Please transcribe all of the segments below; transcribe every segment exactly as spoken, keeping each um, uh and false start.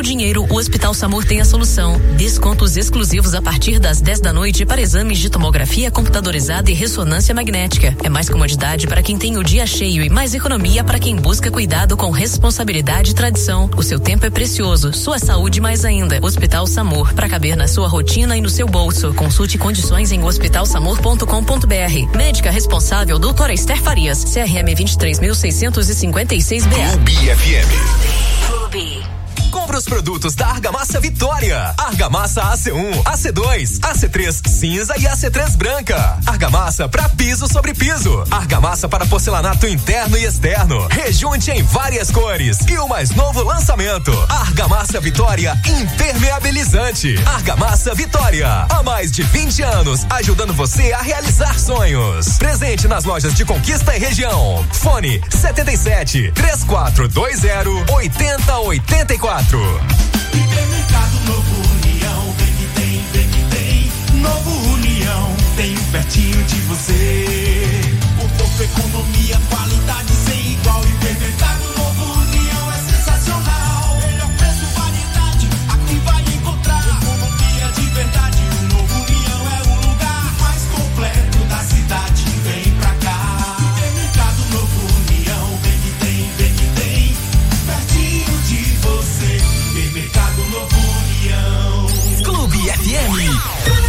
Faltou dinheiro? O Hospital SAMUR tem a solução. Descontos exclusivos a partir das dez da noite para exames de tomografia computadorizada e ressonância magnética. É mais comodidade para quem tem o dia cheio e mais economia para quem busca cuidado com responsabilidade e tradição. O seu tempo é precioso, sua saúde mais ainda. Hospital SAMUR, para caber na sua rotina e no seu bolso. Consulte condições em hospital samur ponto com ponto br. Médica responsável, doutora Esther Farias, C R M vinte e três mil seiscentos e cinquenta e seis B A. Clube F M. Clube. Compre os produtos da Argamassa Vitória. Argamassa A C um, A C dois, A C três cinza e A C três branca. Argamassa para piso sobre piso. Argamassa para porcelanato interno e externo. Rejunte em várias cores. E o mais novo lançamento: Argamassa Vitória Impermeabilizante. Argamassa Vitória. Há mais de vinte anos, ajudando você a realizar sonhos. Presente nas lojas de Conquista e região. Fone setenta e sete, três quatro dois zero, oito zero oito quatro. Hipermercado Novo União, vem que tem, vem que tem. Novo União, tem um pertinho de você. Conforto, economia, qualidade sem igual. Hipermercado Novo União é sensacional. Melhor preço, variedade, aqui vai encontrar. Economia de verdade, o Novo União é o lugar mais completo da cidade. Vem pra cá. Hipermercado Novo União, vem que tem, vem que tem. Pertinho de você. Mercado Novo União. Clube F M.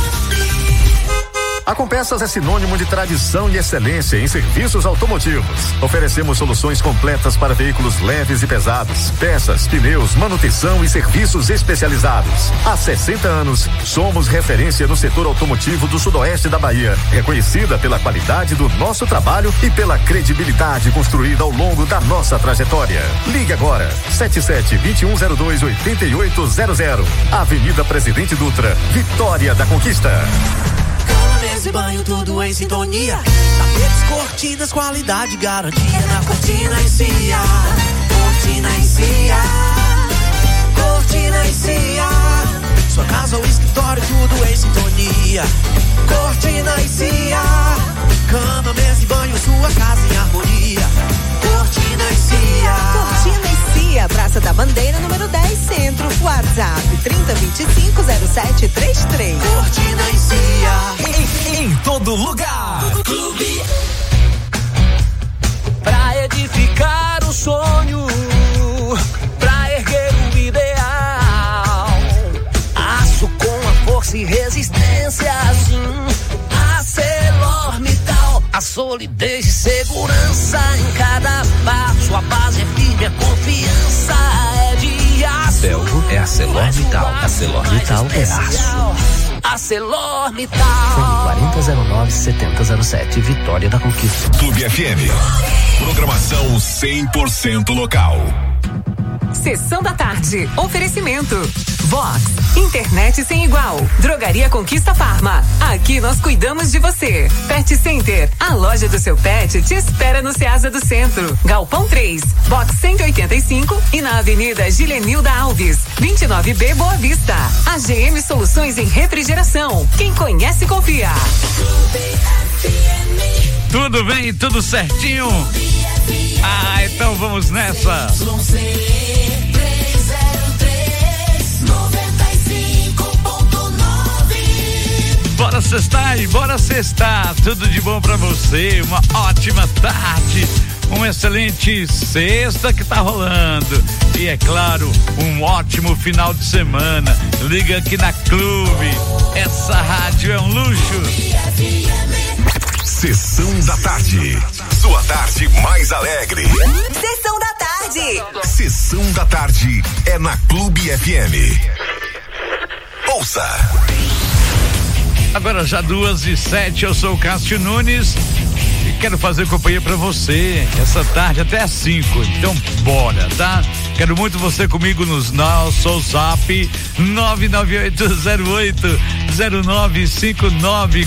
A Compeças é sinônimo de tradição e excelência em serviços automotivos. Oferecemos soluções completas para veículos leves e pesados, peças, pneus, manutenção e serviços especializados. Há sessenta anos, somos referência no setor automotivo do sudoeste da Bahia, reconhecida pela qualidade do nosso trabalho e pela credibilidade construída ao longo da nossa trajetória. Ligue agora, sete sete, dois um zero dois, oito oito zero zero. Avenida Presidente Dutra, Vitória da Conquista. Mesa e banho, tudo em sintonia. Tapetes, cortinas, qualidade, garantia. Na Cortina e Cia. Cortina e Cia. Cortina e Cia. Sua casa ou escritório, tudo em sintonia. Cortina e Cia. Cama, mesa e banho, sua casa em harmonia. Cortina e Cia. Cortina e Cia, Praça da Bandeira, número dez, Centro. WhatsApp trinta, vinte e cinco, zero sete trinta e três. Cortina e Cia. Em, em todo lugar. Clube. Pra edificar o sonho, pra erguer o ideal, aço com a força e resistência, assim, ArcelorMittal, a solidez e segurança em cada passo, a base é firme, a confiança é de aço. Belgo é ArcelorMittal, ArcelorMittal é aço. ArcelorMittal. Fone quarenta zero nove, setenta zero sete, Vitória da Conquista. Clube F M. Programação cem por cento local. Sessão da tarde. Oferecimento. Vox. Internet sem igual. Drogaria Conquista Farma. Aqui nós cuidamos de você. Pet Center. A loja do seu pet te espera no Ceasa do Centro. Galpão três. Box cento e oitenta e cinco e na Avenida Gilenilda Alves. vinte e nove B Boa Vista. A G M Soluções em Refrigeração. Quem conhece, confia. Tudo bem, tudo certinho? Ah, então vamos nessa. Bora sextar e bora sextar. Tudo de bom pra você, uma ótima tarde, uma excelente sexta que tá rolando. E é claro, um ótimo final de semana. Liga aqui na Clube. Essa rádio é um luxo. Sessão da tarde. Sua tarde mais alegre. Sessão da tarde. Sessão da tarde é na Clube F M. Ouça. Agora já duas e sete, eu sou o Cássio Nunes e quero fazer companhia pra você essa tarde até às cinco. Então bora, tá? Quero muito você comigo nos nossos zap nove nove oito zero oito zero nove cinco nove.